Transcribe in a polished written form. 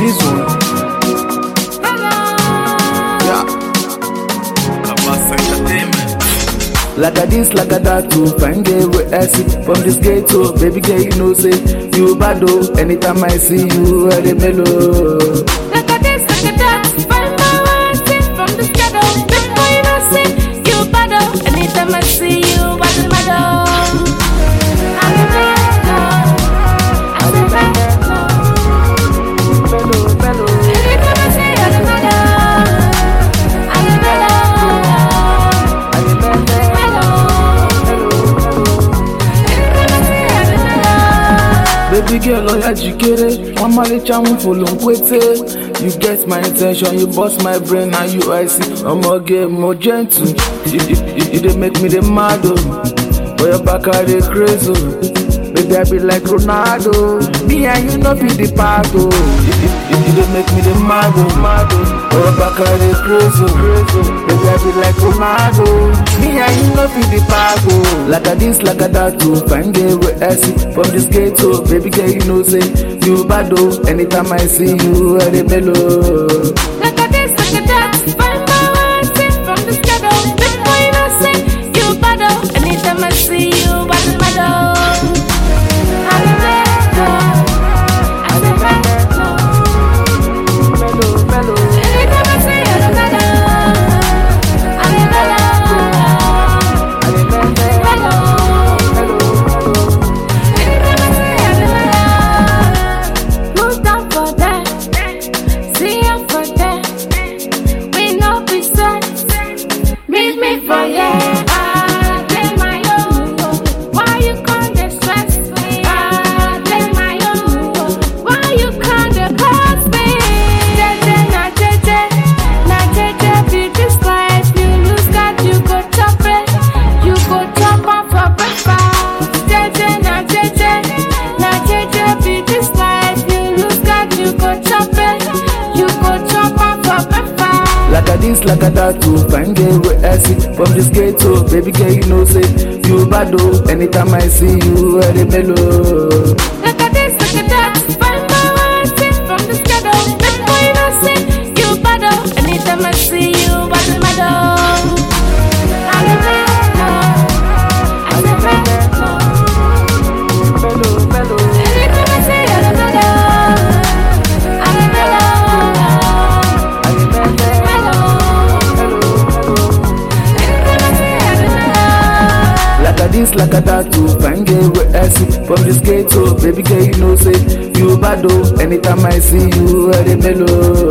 this one. Yeah. Like a this, like a that too. Fine girl with assy from this gate to baby girl, you know say you bad oh. Anytime I see you, I dey mellow. Like a this, like a that, fine boy from this ghetto. Baby boy, you know say you bad oh. Anytime I see you, I dey mellow. Baby girl, oya jikere, one malicha one follow kwete. You get my intention, you bust my brain, and you I see. Omoge more gentle, you dey make me dey mad oh. For your back I dey crazy oh. Baby I be like Ronaldo, me and you no be the part oh. You dey make me dey mad oh. For your back I dey crazy oh. Baby I be like Ronaldo, me and you no be the part oh. Like a this, like a that too. Fine girl with assy from this gate to baby girl, you know say you bad oh. Anytime I see you, I dey mellow. Like a this, like a that, fine boy from this ghetto. Baby boy, you know say you bad oh. Anytime I see you, I dey mellow. Like a this, like a that too. Fine girl with assy from this gate to baby girl, you know say you bad oh. Anytime I see you, I dey mellow. Like a this, like a that, fine boy from this ghetto. Baby boy, you know say you bad oh. Anytime I see you, I dey mellow. This like a that too. Fine girl with assy from this gate to baby girl, you know say you bad oh. Anytime I see you, I dey mellow.